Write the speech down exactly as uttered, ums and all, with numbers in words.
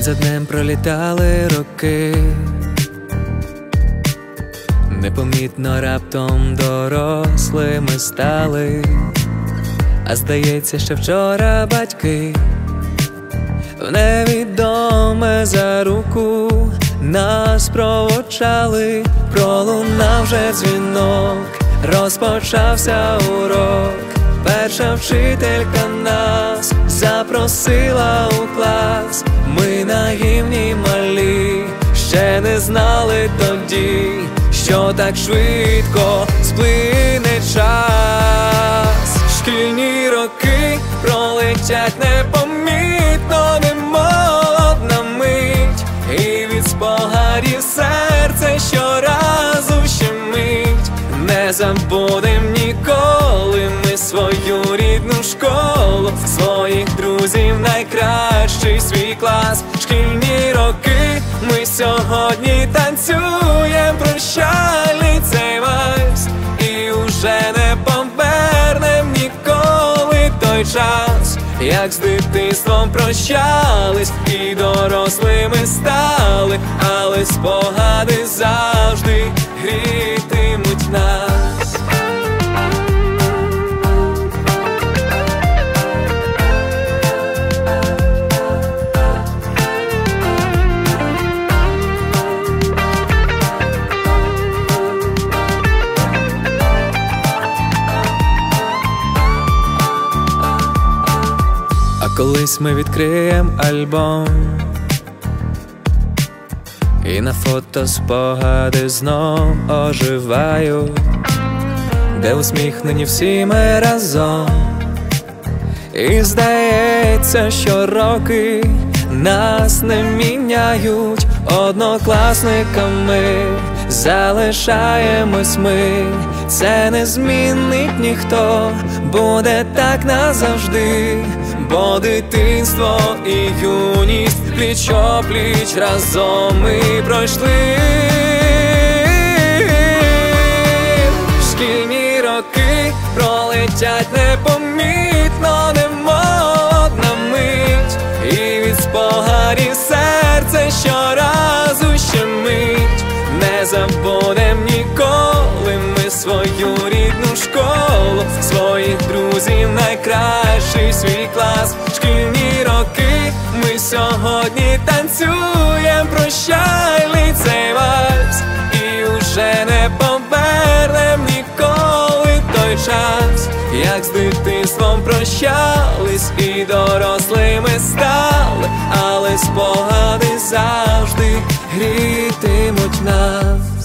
День за днем пролітали роки, непомітно раптом дорослими стали. А здається, що вчора батьки в невідоме за руку нас проводжали. Пролунав вже дзвінок, розпочався урок. Перша вчителька нас запросила у клас. Ми на гімні малі ще не знали тоді, що так швидко сплине час. Шкільні роки пролетять непомітно, немов одна мить, і від спогадів серце щоразу щемить. Не забудем ніколи ми свою рідну школу, своїх друзів, найкращий свій клас. Шкільні роки ми сьогодні танцюєм прощальний цей вальс, і уже не повернем ніколи той час, як з дитинством прощались і дорослими стали, але спогади завжди грітимуть нас. А колись ми відкриєм альбом, і на фото спогади знов оживають, де усміхнені всі ми разом. І здається, що роки нас не міняють, однокласниками залишаємось ми. Це не змінить ніхто, буде так назавжди, бо дитинство і юність пліч-о-пліч разом ми пройшли. Шкільні роки пролетять непомітно, немов одна мить, і від спогадів серце щоразу щемить. Не забудем ніколи ми свою рідну школу, своїх друзів, найкращий свій клас. Шкільні роки ми сьогодні танцюєм прощальний цей вальс, і уже не повернем ніколи той час, як з дитинством прощались і дорослими стали, але спогади завжди грітимуть нас.